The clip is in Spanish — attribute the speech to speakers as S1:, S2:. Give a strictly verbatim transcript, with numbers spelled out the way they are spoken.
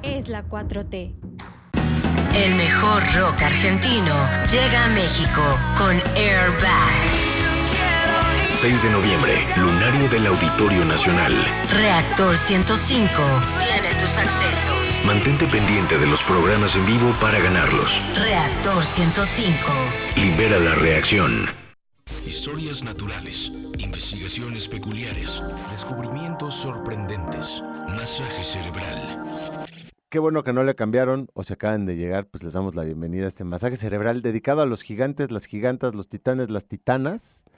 S1: es la cuatro T.
S2: El mejor rock argentino llega a México con Airbag.
S3: seis de noviembre, Lunario del Auditorio Nacional.
S2: Reactor ciento cinco tiene tus accesos.
S3: Mantente pendiente de los programas en vivo para ganarlos.
S2: Reactor ciento cinco.
S3: Libera la reacción. Historias naturales, investigaciones peculiares, descubrimientos sorprendentes, masaje cerebral.
S4: Qué bueno que no le cambiaron o se acaban de llegar, pues les damos la bienvenida a este masaje cerebral dedicado a los gigantes, las gigantas, los titanes, las titanas